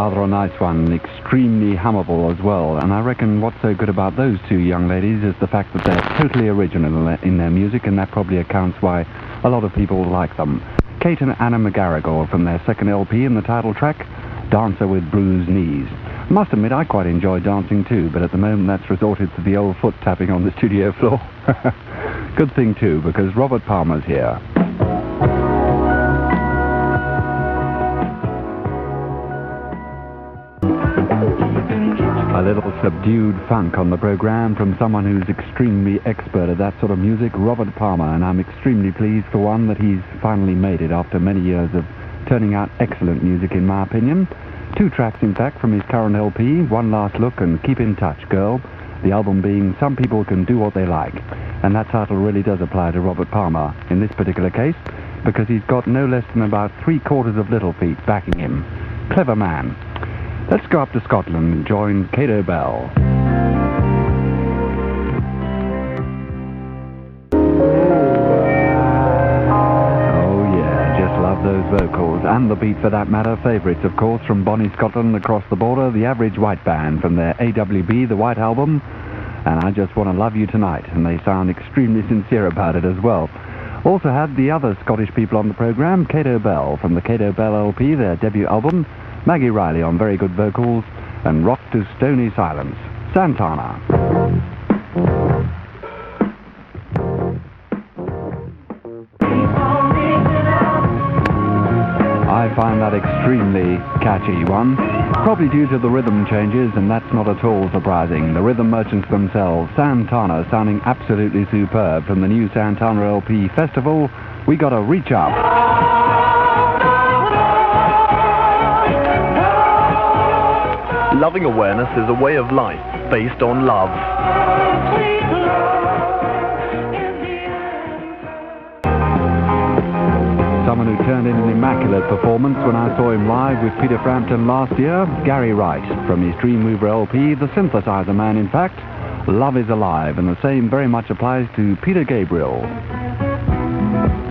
Rather a nice one, extremely hummable as well, and I reckon what's so good about those two young ladies is the fact that they're totally original in their music, and that probably accounts why a lot of people like them. Kate and Anna McGarrigle from their second LP and the title track, Dancer with Bruised Knees. I must admit I quite enjoy dancing too, but at the moment that's resorted to the old foot tapping on the studio floor. Good thing too, because Robert Palmer's here. A little subdued funk on the program from someone who's extremely expert at that sort of music, Robert Palmer, and I'm extremely pleased for one that he's finally made it after many years of turning out excellent music in my opinion. 2 tracks in fact from his current LP, One Last Look and Keep in Touch Girl, the album being Some People Can Do What They Like, and that title really does apply to Robert Palmer in this particular case because he's got no less than about 3/4 of Little Feat backing him. Clever man. Let's go up to Scotland and join Cato Bell. Oh yeah, just love those vocals, and the beat for that matter. Favourites, of course, from Bonnie Scotland across the border, the Average White Band from their AWB, the White Album, and I Just Want to Love You Tonight, and they sound extremely sincere about it as well. Also had the other Scottish people on the programme, Cato Bell from the Cato Bell LP, their debut album, Maggie Riley on very good vocals, and Rock to Stony Silence, Santana. I find that extremely catchy one, probably due to the rhythm changes, and that's not at all surprising. The rhythm merchants themselves, Santana, sounding absolutely superb from the new Santana LP Festival. We gotta reach up. Loving awareness is a way of life based on love. Someone who turned in an immaculate performance when I saw him live with Peter Frampton last year, Gary Wright, from his Dreamweaver LP, the synthesizer man in fact. Love is Alive, and the same very much applies to Peter Gabriel.